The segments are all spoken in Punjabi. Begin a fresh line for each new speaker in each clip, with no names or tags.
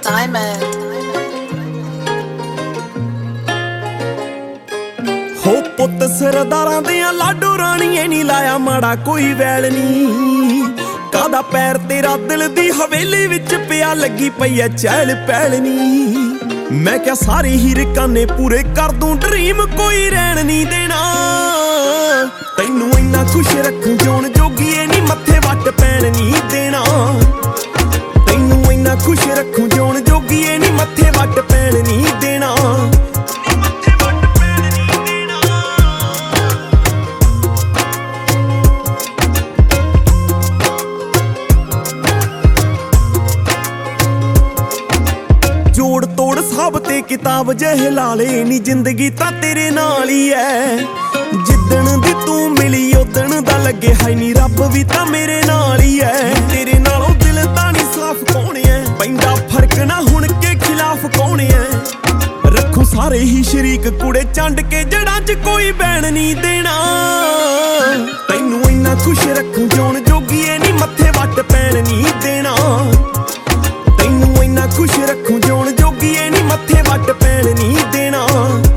Diamond
ਹੋ ਪੁੱਤ ਸਰਦਾਰਾਂ ਦੀਆਂ ਲਾਡੋ ਰਾਣੀਏ ਨੀ ਲਾਇਆ ਮਾੜਾ ਕੋਈ ਵੈਲ ਨੀ ਕਾਦਾ ਪੈਰ ਤੇਰਾ ਦਿਲ ਦੀ ਹਵੇਲੀ ਵਿੱਚ ਪਿਆ ਲੱਗੀ ਪਈ ਐ ਚਹਿਲ ਪਹਿਲ ਨੀ ਮੈਂ ਕਿਹਾ ਸਾਰੇ ਹੀ ਰਕਾਨੇ ਪੂਰੇ ਕਰ ਦੂੰ ਡ੍ਰੀਮ ਕੋਈ ਰਹਿਣ ਨਹੀਂ ਦੇਣਾ ਤੈਨੂੰ ਇੰਨਾ ਖੁਸ਼ ਰੱਖੂੰ ਜਿਉਣ ਜੋਗੀਏ ਨੀ ਮੱਥੇ ਵੱਟ ਪੈਣ ਨਹੀਂ ਦੇਣਾ ਤੈਨੂੰ ਇੰਨਾ ਖੁਸ਼ ਰੱਖੂੰ ਜਿਉਣ ਜੋਗੀਏ ਨੀ ਮੱਥੇ ਵੱਟ ਪੈਣ ਨਹੀਂ ਦੇਣਾ ਜੋੜ ਤੋੜ ਸਭ ਤੇ ਕਿਤਾਬ ਜਿਹੇ ਲਾਲੇ ਨੀ ਜ਼ਿੰਦਗੀ ਤਾਂ ਤੇਰੇ ਨਾਲ ਹੀ ਐ ਜਿੱਦਣ ਦੀ ਤੂੰ ਮਿਲੀ ਉਦਣ ਦਾ ਲੱਗੇ ਹਾਈ ਨੀ ਰੱਬ ਵੀ ਤਾਂ ਮੇਰੇ ਨਾਲ ਹੀ ਐ ਤੇਰੇ ਨਾਲੋਂ ਦਿਲ ਤਾਂ ਨੀ ਸਾਫ਼ ਕੌਣ ਐ ਪੈਂਦਾ ਫਰਕ ਨਾ ਹੁਣ ਕੇ ਖਿਲਾਫ ਕੌਣ ਐ ਰੱਖੂ ਸਾਰੇ ਹੀ ਸ਼ਰੀਕ ਕੁੜੇ ਚੰਡ ਕੇ ਜੜਾਂ 'ਚ ਕੋਈ ਬੈਣ ਨਹੀਂ ਦੇਣਾ ਤੈਨੂੰ ਇੰਨਾ ਖੁਸ਼ ਰੱਖੂ ਜਿਉਣ ਜੋਗੀਏ ਨੀ ਮੱਥੇ ਵੱਟ ਪੈਣ ਨਹੀਂ ਦੇਣਾ ਤੈਨੂੰ ਇੰਨਾ ਖੁਸ਼ ਰੱਖੂ ਜਿਉਣ ਜੋਗੀਏ ਨੀ ਮੱਥੇ ਵੱਟ ਪੈਣ ਨਹੀਂ ਦੇਣਾ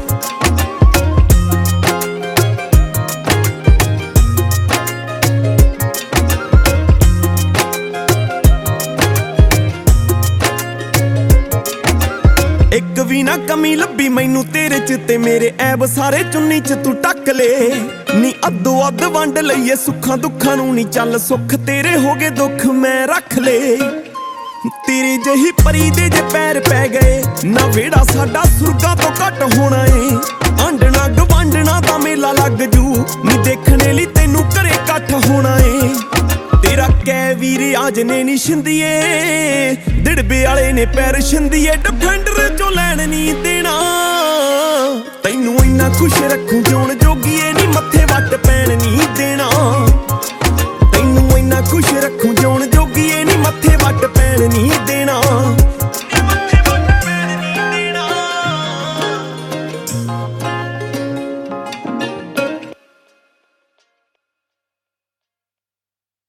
ਇੱਕ ਵੀ ਨਾ ਕਮੀ ਲੱਭੀ ਮੈਨੂੰ ਤੇਰੇ 'ਚ ਤੇ ਮੇਰੇ ਐਬ ਸਾਰੇ ਚੁੰਨੀ 'ਚ ਤੂੰ ਟੱਕ ਲੇ ਨੀ ਅੱਧੋ ਅੱਧ ਵੰਡ ਲਈਏ ਸੁੱਖਾਂ ਦੁੱਖਾਂ ਨੂੰ ਨੀ ਚੱਲ ਸੁੱਖ ਤੇਰੇ ਹੋ ਗਏ ਦੁੱਖ ਮੈਂ ਰੱਖ ਲੇ ਤੇਰੀ ਜਹੀ ਪਰੀ ਦੇ ਜੇ ਪੈਰ ਪੈ ਗਏ ਨਾ ਵੇੜਾ ਸਾਡਾ ਸੁਰਗਾਂ ਤੋਂ ਘੱਟ ਹੋਣਾ ਏ ਆਂਡਣਾ ਗਵਾਂਡਣਾ ਦਾ ਮੇਲਾ ਲੱਗ ਜੂ ਨੀ ਦੇਖਣੇ ਲਈ ਤੈਨੂੰ ਘਰੇ ਇਕੱਠ ਹੋਣਾ ਏ ਤੇਰਾ ਕਹਿ ਵੀਰ ਆਜ ਨੇ ਨੀ ਛਿੰਦੀਏ ਦਿੜਬੇ ਵਾਲੇ ਨੇ ਪੈਰ ਛਿੰਦੀਏ